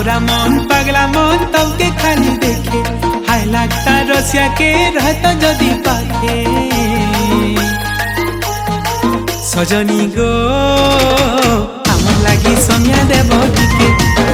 भौरा मन पगला मन तब के खाली देखे हाय लगता रसिया के रहता जदी पाखे सजनी गो हमर लागी समिया देव के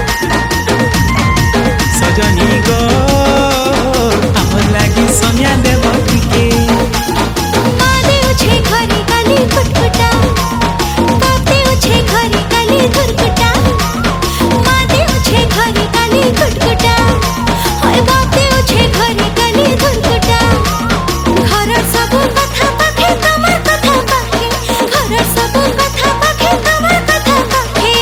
सजनी गो हमर लागी समिया देव के मादे उछे घरे काली कुटकुटा काते उछे घरे काली धुरकुटा मादे उछे घरे काली कुटकुटा हाय बाते उछे घरे काली धुरकुटा घर सब कथा पाखे तमर कथा पाखे घर सब कथा पाखे तमर कथा पाखे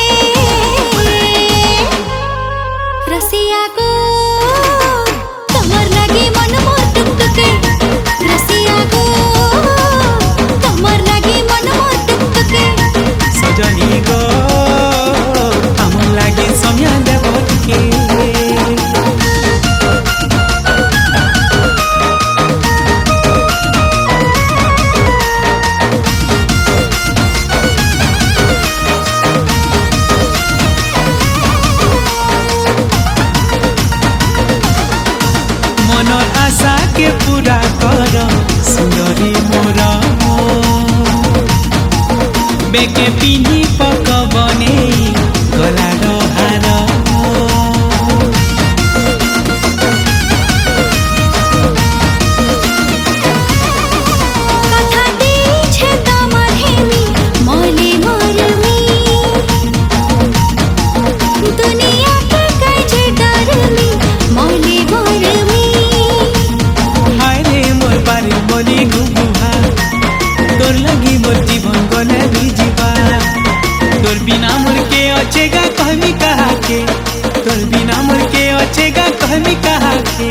रसिया को तमर लागी मन मोर टुकटुके रसिया को तमर लागी मन मोर टुकटुके सजनी गो हमर लागी समिया देव के मनर आशा के पूरा कर सुंदरी मोर बेके पिन्ही पकबने गलार हार कथा दिछे तमर हेमी मले मरमी दुनिया के कैजे डरमी मले मरमी हाय रे मोर बारे मली गुबुहा तोर लगी मोर जीवन गले बीजीबा तोर बिना मोर के अचेगा कहमी कहा के तोर बिना मोर के अचेगा कहमी कहा के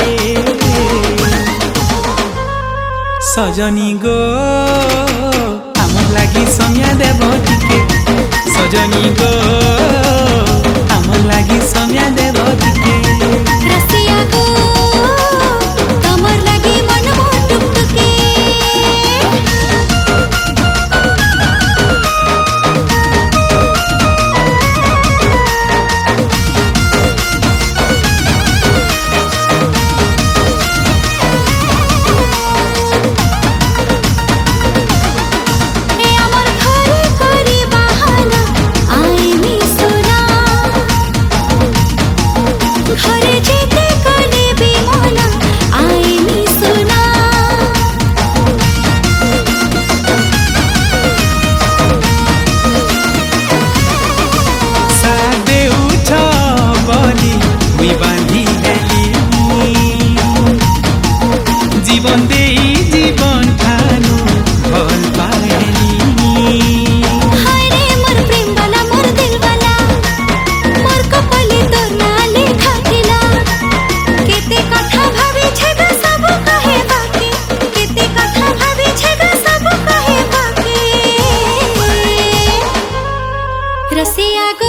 सजनी गो हमर लागी समिया देव के सजनी गो हमर लागी समिया देव के रसिया को तमर लागी मन मोर टुकटुके ए अमर घरे करी बहाना आईनी सोना घरे जेते कले बिमोना आईनी सोना सादे उठ बली मुई बांधी हेली जीवन देई जीवन ठानु भल पाहेली हाय रे मोर प्रेम वाला मोर दिल वाला मोर कपले तोर नाले खाथिला केते कथा भाबी छेगा सब कहे बाकी केते कथा भाबी छेगा सब कहे बाकी रसिया को